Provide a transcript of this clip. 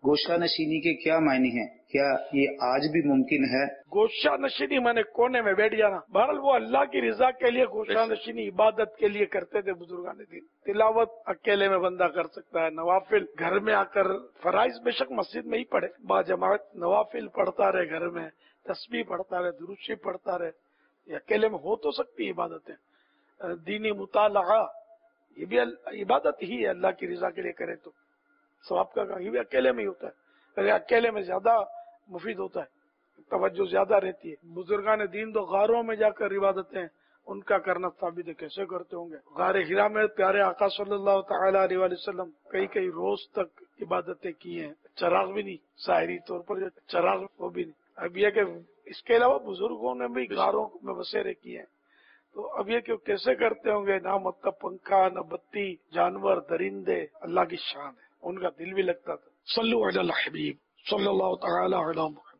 گوشہ نشینی کے کیا معنی ہیں؟ کیا یہ آج بھی ممکن ہے؟ گوشہ نشینی میں نے کونے میں بیٹھ جانا، بہرحال وہ اللہ کی رضا کے لیے گوشہ نشینی عبادت کے لیے کرتے تھے بزرگان دین۔ تلاوت اکیلے میں بندہ کر سکتا ہے، نوافل گھر میں آ کر، فرائض بے شک مسجد میں ہی پڑھے، با جماعت نوافل پڑھتا رہے، گھر میں تسبیح پڑھتا رہے، درود شریف پڑھتا رہے، یہ اکیلے میں ہو تو سکتی عبادتیں۔ دینی مطالعہ یہ بھی عبادت ہی ہے، اللہ کی رضا کے لیے کرے تو ثواب کا یہ بھی اکیلے میں ہی ہوتا ہے، اکیلے میں زیادہ مفید ہوتا ہے، توجہ زیادہ رہتی ہے۔ بزرگان دین تو غاروں میں جا کر عبادتیں ان کا کرنا ثابت ہے، کیسے کرتے ہوں گے؟ غار حرا میں پیارے آقا صلی اللہ تعالی علیہ وآلہ وسلم کئی روز تک عبادتیں کی ہیں، چراغ بھی نہیں، ظاہری طور پر جو چراغ وہ بھی نہیں۔ اب یہ کہ اس کے علاوہ بزرگوں نے بھی غاروں میں بسیرے کیے ہیں، تو اب یہ کہ کیسے کرتے ہوں گے؟ نہ مطلب پنکھا، نہ بتی، جانور، درندے، اللہ کی شان ہے، ان کا دل بھی لگتا تھا۔ صلو علی الحبیب صلی اللہ تعالی علیہ وسلم۔